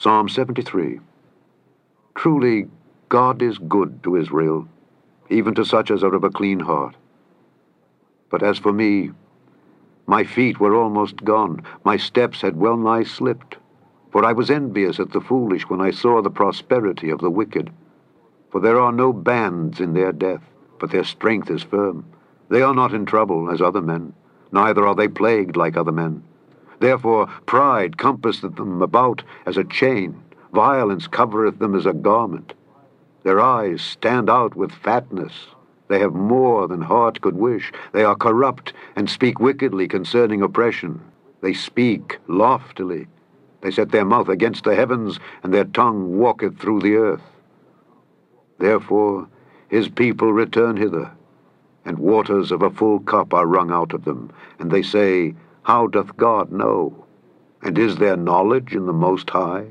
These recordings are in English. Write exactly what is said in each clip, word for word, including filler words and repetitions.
Psalm seventy-three. Truly, God is good to Israel, even to such as are of a clean heart. But as for me, my feet were almost gone, my steps had well nigh slipped. For I was envious at the foolish when I saw the prosperity of the wicked. For there are no bands in their death, but their strength is firm. They are not in trouble as other men, neither are they plagued like other men. Therefore pride compasseth them about as a chain, violence covereth them as a garment. Their eyes stand out with fatness. They have more than heart could wish. They are corrupt, and speak wickedly concerning oppression. They speak loftily. They set their mouth against the heavens, and their tongue walketh through the earth. Therefore his people return hither, and waters of a full cup are wrung out of them. And they say, How doth God know? And is there knowledge in the Most High?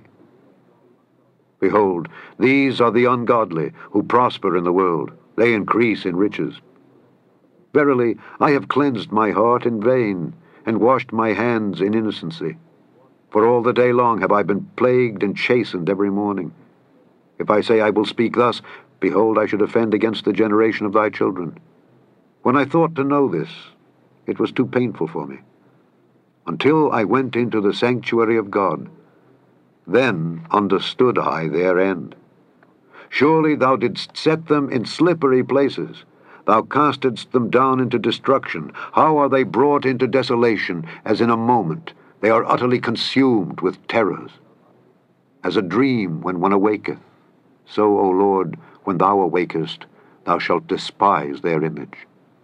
Behold, these are the ungodly, who prosper in the world. They increase in riches. Verily, I have cleansed my heart in vain, and washed my hands in innocency. For all the day long have I been plagued and chastened every morning. If I say I will speak thus, behold, I should offend against the generation of thy children. When I thought to know this, it was too painful for me. Until I went into the sanctuary of God, then understood I their end. Surely thou didst set them in slippery places. Thou castedst them down into destruction. How are they brought into desolation, as in a moment? They are utterly consumed with terrors. As a dream when one awaketh, so, O Lord, when thou awakest, thou shalt despise their image.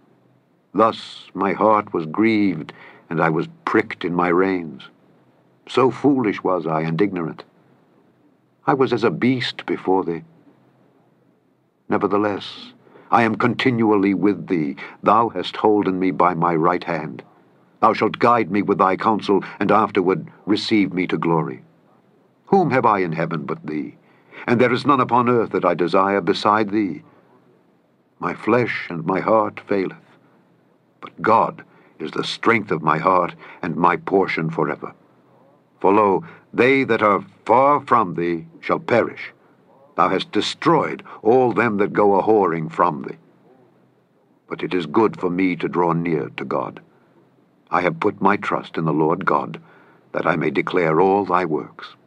Thus my heart was grieved, and I was pricked in my reins. So foolish was I and ignorant. I was as a beast before thee. Nevertheless, I am continually with thee. Thou hast holden me by my right hand. Thou shalt guide me with thy counsel, and afterward receive me to glory. Whom have I in heaven but thee? And there is none upon earth that I desire beside thee. My flesh and my heart faileth, but God is the strength of my heart and my portion forever. For lo, they that are far from thee shall perish. Thou hast destroyed all them that go a-whoring from thee. But it is good for me to draw near to God. I have put my trust in the Lord God, that I may declare all thy works.